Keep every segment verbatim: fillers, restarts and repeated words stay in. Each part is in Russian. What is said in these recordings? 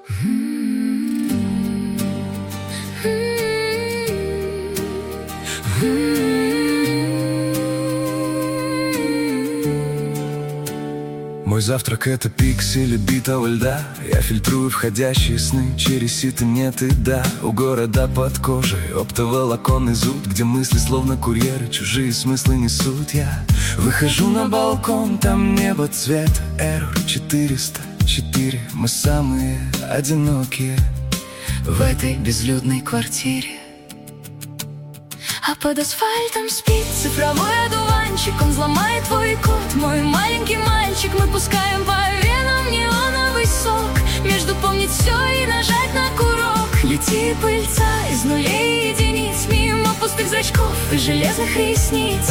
Мой завтрак — это пиксели битого льда. Я фильтрую входящие сны через сито нет и да. У города под кожей оптоволоконный зуд, где мысли словно курьеры чужие смыслы несут. Я выхожу на балкон, там небо цвета Эррор четыреста четыре. Мы самые одинокие в этой безлюдной квартире. А под асфальтом спит цифровой одуванчик. Он взломает твой код, мой маленький мальчик. Мы пускаем по венам неоновый сок. Между помнить все и нажать на курок. Летит пыльца из нулей и единиц, мимо пустых зрачков и железных ресниц.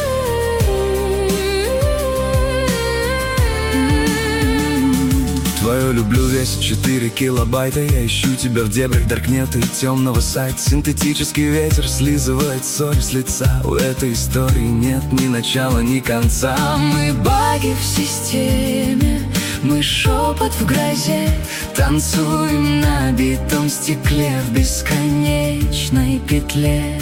Твою люблю весит четыре килобайта. Я ищу тебя в дебрях даркнета и темного сайта. Синтетический ветер слизывает соль с лица. У этой истории нет ни начала, ни конца. А мы баги в системе, мы шепот в грозе. Танцуем на битом стекле в бесконечной петле.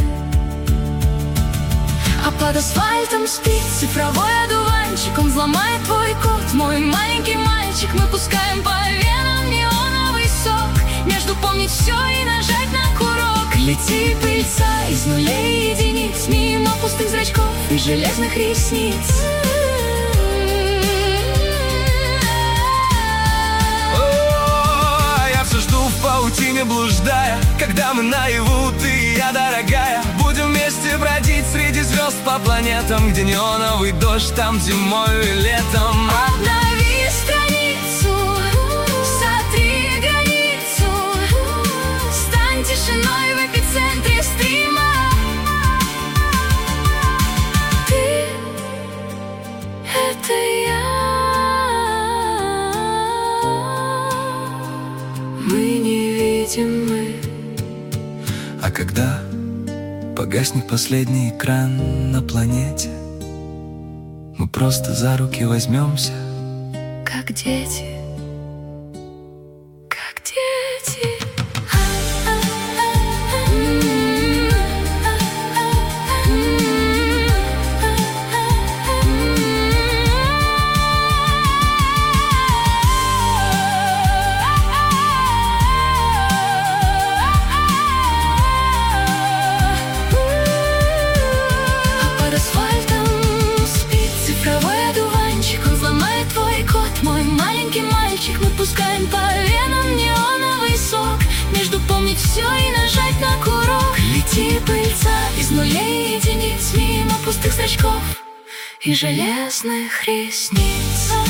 А под асфальтом спит цифровой одуванчик. Он взломает твой код, мой маленький мальчик. Мы пускаем по венам неоновый сок. Между помнить все и нажать на курок. Лети пыльца из нулей и единиц, мимо пустых зрачков и железных ресниц. О, я все жду в паутине блуждая, когда мы наяву, ты и я, дорогая. Будем вместе бродить среди звезд по планетам, где неоновый дождь, там зимой и летом. Обнови страницу, сотри границу, стань тишиной в эпицентре стрима. Ты — это я. Мы невидимы. А когда погаснет последний экран на планете, мы просто за руки возьмемся, как дети, как дети. Мы пускаем по венам неоновый сок. Между помнить все и нажать на курок. Лети пыльца из нулей и единиц, мимо пустых зрачков и железных ресниц.